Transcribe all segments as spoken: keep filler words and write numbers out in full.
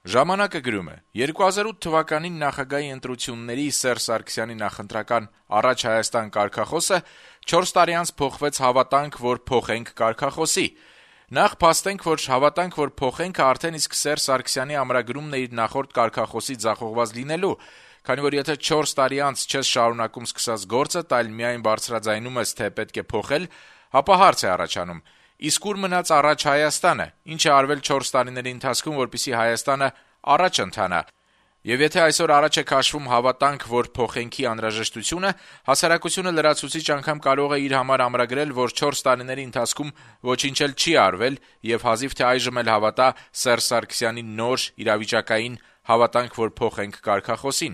Ժամանակը գրում է. երկու հազար ութ թվականին նախագահի ընտրությունների Սերժ Սարգսյանի նախընտրական «Առաջ Հայաստան» կարգախոսը չորս տարի անց փոխվեց «Հավատանք, որ փոխենք» կարգախոսի: Նախ փաստենք, որ «Հավատանք, որ փոխենք»-ը արդեն իսկ Սերժ Սարգսյանի ամրագրումն է իր նախորդ կարգախոսից ձախողված լինելու, քանի որ եթե չորս տարի անց չես շարունակում սկսած գործդ, այլ միայն բարձրաձայնում ես, թե պետք է փոխել, ապա հարց է առաջանում. իսկ ուր մնաց «Առաջ Հայաստանը», ինչ է արվել չորս տարիների ընթացքում, որպեսզի Հայաստանը առաջ ընթանա: Եվ եթե այսօր առաջ է քաշվում «Հավատանք, որ փոխենք»-ի անհրաժեշտությունը, հասարակությունը լրացուցիչ անգամ կարող է իր համար ամրագրել, որ չորս տարիների ընթացքում ոչինչ էլ չի արվել, եւ հազիվ թե այժմ էլ հավատա Սերժ Սարգսյանի նոր, իրավիճակային «Հավատանք, որ փոխենք» կարգախոսին: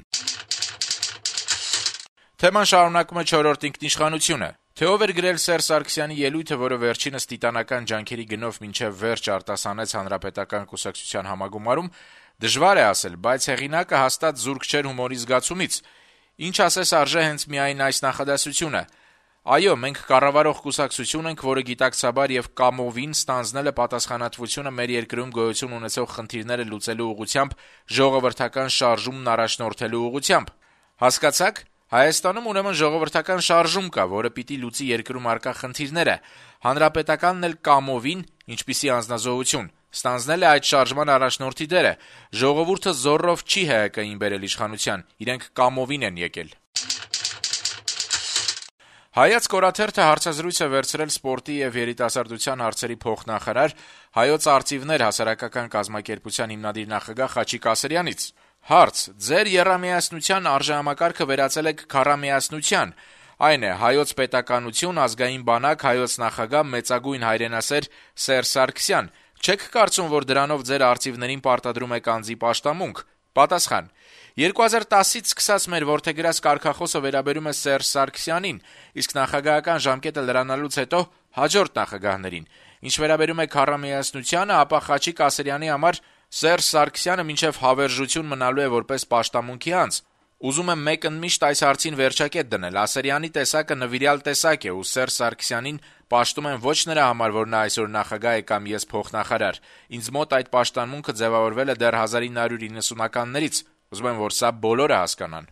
Թեման շարունակում է «Չորրորդ ինքնիշխանություն»-ը. Թե ով էր գրել Սերժ Սարգսյանի ելույթը, որը վերջինս տիտանական ջանքերի գնով մինչև վերջ արտասանեց Հանրապետական կուսակցության համագումարում, դժվար է ասել, բայց հեղինակը հաստատ զուրկ չէր հումորի զգացումից: Ինչ ասես արժե հենց միայն այս նախադասությունը. «Այո, մենք կառավարող կուսակցություն ենք, որը գիտակցաբար եւ կամովին ստանձնել է պատասխանատվությունը մեր երկրում գոյություն ունեցող խնդիրները լուծելու ուղղությամբ ժողովրդական շարժումն առաջնորդելու ուղղությամբ»: Հասկացա՞ք: Հայաստանում ուրեմն ժողովրդական շարժում կա, որը պիտի լուծի երկրում առկա խնդիրները: Հանրապետականն էլ կամովին, ինչպիսի անձնազոհություն, ստանձնել է այդ շարժման առաջնորդի դերը: Ժողովուրդը զոռով չի Է Հ Կ-ին բերել իշխանության, իրենք կամովին են եկել»: «Հայացք» օրաթերթը հարցազրույց է վերցրել սպորտի եւ երիտասարդության հարցերի փոխնախարար, «Հայոց արծիվներ» հասարակական կազմակերպության հիմնադիր նախագահ Խաչիկ Ասրյանից: Հարց. - Ձեր եռամիասնության արժեհամակարգը վերածել եք քառամիասնության: Այն է՝ Հայոց պետականություն, ազգային բանակ, Հայոց նախագահ, մեծագույն հայրենասեր Սերժ Սարգսյան: Չե՞ք կարծում, որ դրանով ձեր արծիվներին պարտադրում եք անձի պաշտամունք: Պատասխան. - երկու հազար տասից սկսած մեր որդեգրած կարգախոսը վերաբերում է Սերժ Սարգսյանին, իսկ նախագահական ժամկետը լրանալուց հետո՝ հաջորդ նախագահներին: Ինչ վերաբերում է քառամիասնությանը, ապա Խաչիկ Ասրյանի համար Սերժ Սարգսյանը մինչև հավերժություն մնալու է որպես պաշտամունքի անձ: Ուզում եմ մեկընդմիշտ այս հարցին վերջակետ դնել. Ասրյանի տեսակը նվիրյալ տեսակ է, ու Սերժ Սարգսյանին պաշտում եմ ոչ նրա համար, որ նա այսօր նախագահ է կամ ես փոխնախարար: Ինձ մոտ այդ պաշտամունքը ձեւավորվել է դեռ հազար ինը հարյուր իննսունականներից: Ուզում եմ, որ սա բոլորը հասկանան»: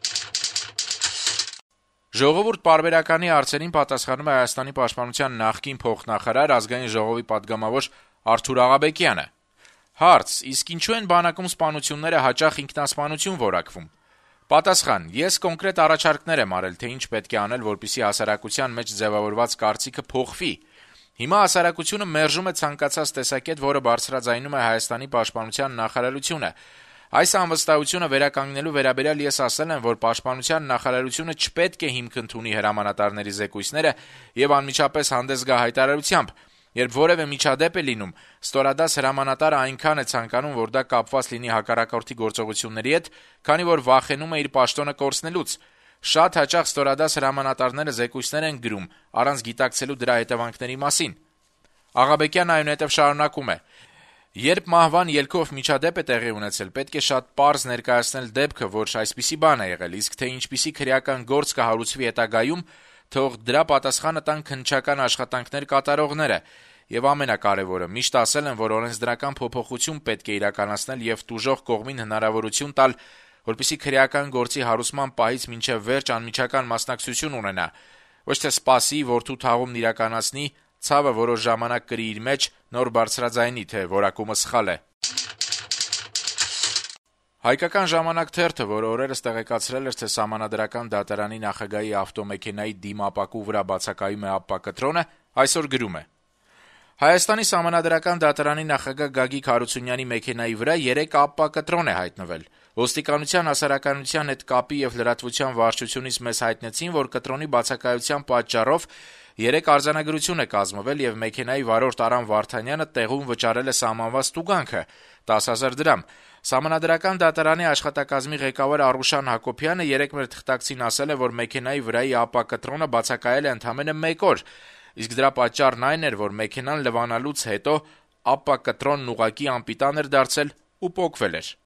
«Ժողովուրդ» պարբերականի հարցերին պատասխանում է Հայաստանի պաշտպանության նախկին փոխնախարար, Ազգային ժողովի պատգամավոր Արթուր Աղաբեկյանը: Հարց. - Իսկ ինչու են բանակում սպանությունները հաճախ ինքնասպանություն որակվում: Պատասխան. - Ես կոնկրետ առաջարկներ եմ արել, թե ինչ պետք է անել, որպեսզի հասարակության մեջ ձեւավորված կարծիքը փոխվի: Հիմա հասարակությունը մերժում է ցանկացած տեսակետ, որը բարձրաձայնում է Հայաստանի պաշտպանության նախարարությունը: Այս անվստահությունը վերականգնելու վերաբերյալ ես ասել եմ, որ պաշտպանության նախարարությունը չպետք է հիմք ընդունի հրամանատարների զեկույցները եւ անմիջապես հանդես գա հայտարարությամբ: Երբ որեւէ միջադեպ է լինում, ստորադաս հրամանատարը այնքան է ցանկանում, որ դա կապված լինի հակառակորդի գործողությունների հետ, քանի որ վախենում է իր պաշտոնը կորցնելուց: Շատ հաճախ ստորադաս հրամանատարները զեկույցներ են գրում, առանց գիտակցելու դրա հետեւանքների մասին»: Աղաբեկյանն այնուհետեւ շարունակում է. - «Երբ մահվան ելքով միջադեպ է տեղի ունեցել, պետք է շատ պարզ ներկայացնել դեպքը, որ այսպիսի բան է եղել, իսկ թե ինչպիսի քրեական գործ կհարուցվի հետագայում, թող դրա պատասխանը տան քննչական աշխատանքներ կատարողները: Եվ ամենակարեւորը, միշտ ասել եմ, որ օրենսդրական փոփոխություն պետք է իրականացնել եւ տուժող կողմին հնարավորություն տալ, որպեսզի քրեական գործի հարուցման պահից մինչեւ վերջ անմիջական մասնակցություն ունենա: Ոչ թե սպասի, որդու թաղումն իրականացնի, ցավը որոշ ժամանակ կրի իր մեջ, նոր բարձրաձայնի, թե որակումը սխալ է»: «Հայկական ժամանակ» թերթը, որը օրերս տեղեկացրել էր, թե Սահմանադրական դատարանի նախագահի ավտոմեքենայի դիմապակու վրա բացակայում է ապակտրոնը, այսօր գրում է. - Հայաստանի Սահմանադրական դատարանի նախագահ Գագիկ Հարությունյանի մեքենայի վրա երեկ ապակտրոն է հայտնվել: Ոստիկանության հասարակայնության հետ կապի եւ լրատվության վարչությունից մեզ հայտնեցին, որ կտրոնի բացակայության պատճառով երեկ արձանագրություն է կազմվել եւ մեքենայի վարորդ Արամ Վարդանյանը տեղում վճարել է սահմանված տուգանքը՝ տասը հազար դրամ: Սահմանադրական դատարանի աշխատակազմի ղեկավար Արուշան Հակոբյանը երեկ մեր թղթակցին ասել է, որ մեքենայի վրայի ապակտրոնը բացակայել է ընդամենը մեկ օր, իսկ դրա պատճառն այն էր, որ մեքենան լվանալուց հետո ապակտրոնն ուղղակի անպիտան էր դարձել ու պոկվել էր: